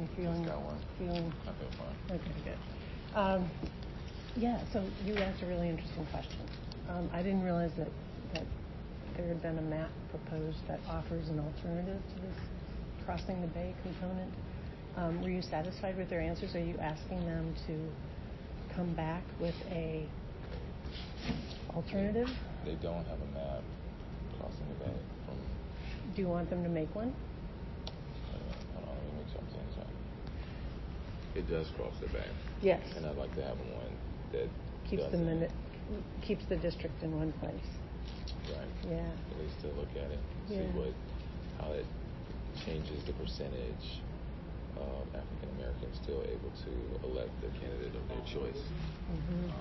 You feeling? Just got one. Feeling? I feel fine. Okay, good. Yeah. So you asked a really interesting question. I didn't realize that there had been a map proposed that offers an alternative to this crossing the bay component. Were you satisfied with their answers? Are you asking them to come back with a alternative? They don't have a map crossing the bay from. Do you want them to make one? Hold on, let me make sure I'm saying this right. It does cross the bay. Yes. And I'd like to have one that keeps the district in one place. Right. Yeah. At least to look at it, see how it changes the percentage of African Americans still able to elect the candidate of their choice. Mm-hmm.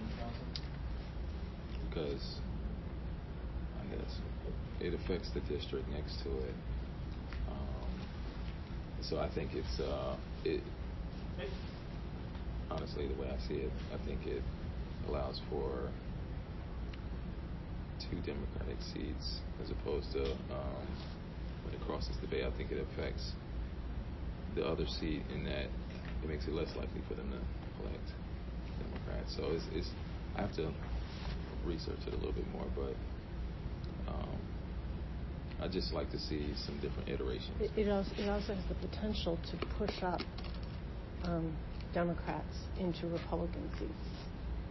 Because I guess it affects the district next to it. So I think it's honestly, the way I see it, I think it allows for 2 Democratic seats as opposed to when it crosses the bay. I think it affects the other seat in that it makes it less likely for them to elect Democrats. So it's I have to research it a little bit more, but I just like to see some different iterations. It also has the potential to push up Democrats into Republican seats.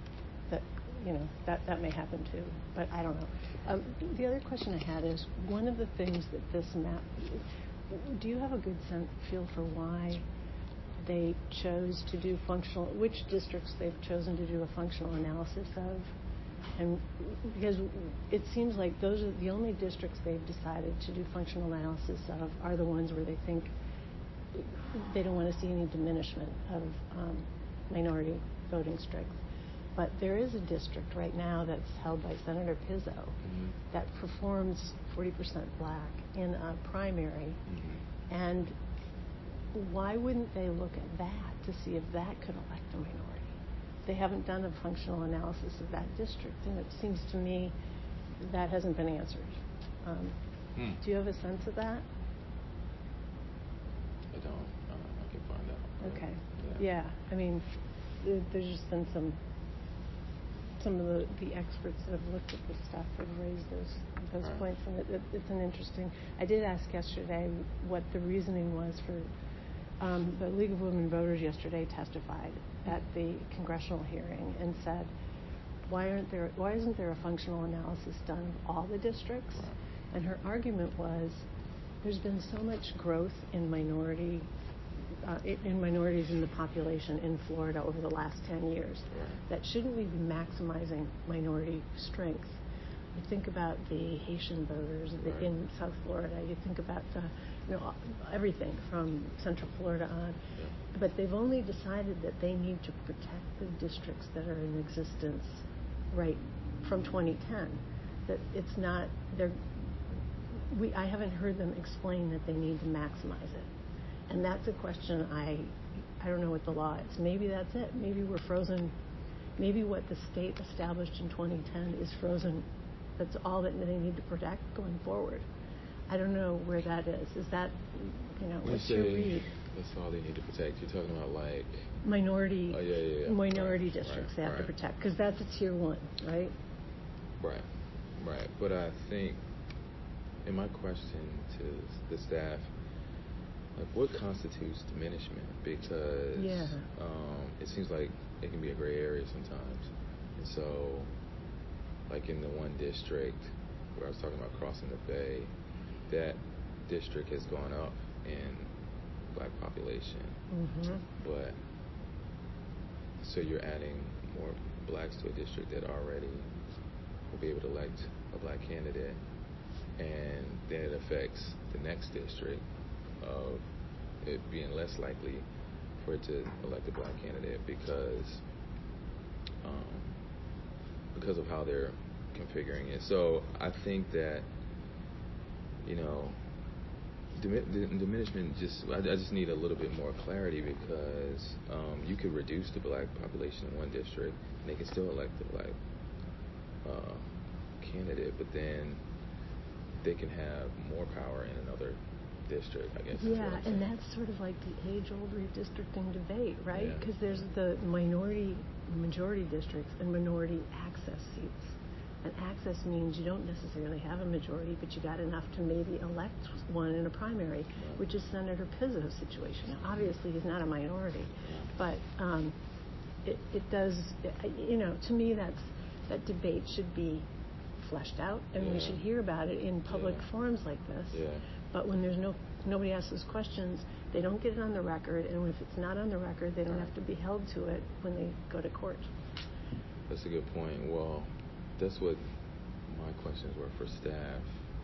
That may happen too, but I don't know. The other question I had is, one of the things that this map, do you have a good feel for why they chose to do which districts they've chosen to do a functional analysis of? And because it seems like those are the only districts they've decided to do functional analysis of are the ones where they think they don't want to see any diminishment of minority voting strength. But there is a district right now that's held by Senator Pizzo that performs 40% black in a primary. Mm-hmm. And why wouldn't they look at that to see if that could elect a minority? They haven't done a functional analysis of that district, and it seems to me that hasn't been answered. Do you have a sense of that? I don't. I can find out. Okay. Yeah. I mean, there's just been some of the experts that have looked at this stuff have raised those points, and it's an interesting. I did ask yesterday what the reasoning was for the League of Women Voters yesterday testified at the congressional hearing and said, why isn't there a functional analysis done of all the districts? Right. And her argument was, there's been so much growth in minorities in the population in Florida over the last 10 years, that shouldn't we be maximizing minority strength? You think about the Haitian voters in South Florida. You think about everything from Central Florida on. Yeah. But they've only decided that they need to protect the districts that are in existence right from 2010. That it's not. I haven't heard them explain that they need to maximize it. And that's a question I don't know what the law is. Maybe that's it. Maybe we're frozen. Maybe what the state established in 2010 is frozen. That's all that they need to protect going forward. I don't know where that is. Is that, what's your read? That's all they need to protect. You're talking about like minority districts they have to protect, because that's a tier 1, right? Right. But I think, in my question to the staff, like, what constitutes diminishment? Because it seems like it can be a gray area sometimes. And so, like in the one district where I was talking about crossing the bay, that district has gone up in black population. Mm-hmm. But so you're adding more blacks to a district that already will be able to elect a black candidate, and then it affects the next district of it being less likely for it to elect a black candidate because of how they're configuring it. So I think that diminishment I just need a little bit more clarity, because you could reduce the black population in one district and they can still elect the black candidate, but then they can have more power in another district, I guess. Yeah, and that's sort of like the age-old redistricting debate, right? Yeah. Because there's the majority districts and minority access seats. And access means you don't necessarily have a majority, but you got enough to maybe elect one in a primary, Right. which is Senator Pizzo's situation. Now, obviously, he's not a minority, but it does, to me, that debate should be fleshed out, and we should hear about it in public forums like this. Yeah. But when there's nobody asks those questions, they don't get it on the record, and if it's not on the record, they don't have to be held to it when they go to court. That's a good point. Well, that's what my questions were for staff,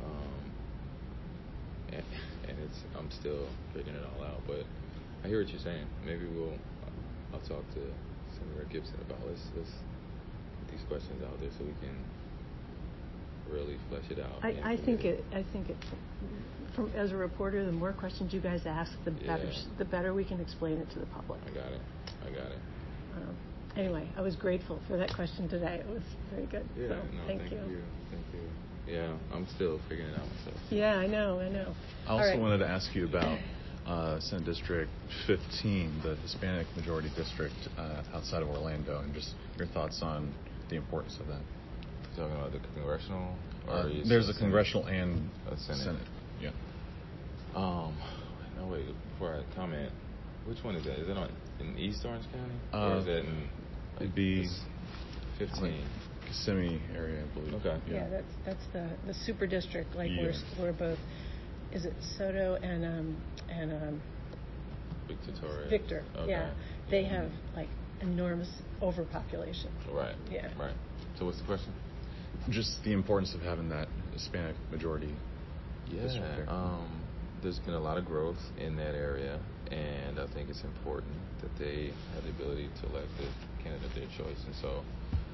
and I'm still figuring it all out. But I hear what you're saying. Maybe I'll talk to Senator Gibson about let's get these questions out there so we can really flesh it out. I think from as a reporter, the more questions you guys ask, the better we can explain it to the public. I got it. Anyway, I was grateful for that question today. It was very good. Yeah, so, no, thank you. Thank you. Yeah, I'm still figuring it out myself. Yeah, I know. I also wanted to ask you about Senate District 15, the Hispanic majority district outside of Orlando, and just your thoughts on the importance of that. You're talking about the congressional? There's a congressional and a Senate. Yeah. No, wait. Before I comment, which one is that? Is it in East Orange County, or is that in? It'd be 15. Kissimmee area, I believe. Okay. Yeah, that's the super district. Like we're both. Is it Soto and Victor Torres. Victor. Okay. Yeah, they have like enormous overpopulation. Right. Yeah. Right. So what's the question? Just the importance of having that Hispanic majority district there. There's been a lot of growth in that area, and I think it's important that they have the ability to elect the candidate of their choice. And so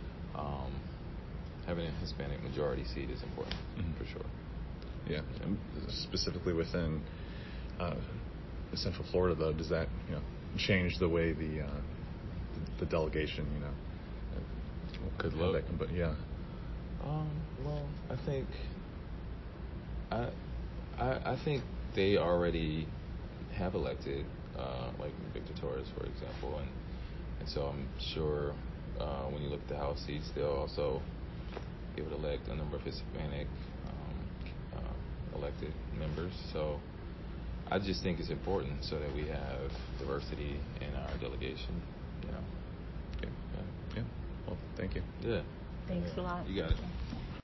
having a Hispanic majority seat is important, for sure. Yeah, and specifically within Central Florida, though, does that change the way the delegation could look? But yeah. Well, I think they already have elected, like Victor Torres, for example, and so I'm sure when you look at the House seats, they'll also be able to elect a number of Hispanic elected members. So I just think it's important so that we have diversity in our delegation. Yeah. Well, thank you. Yeah. Thanks a lot. You got it.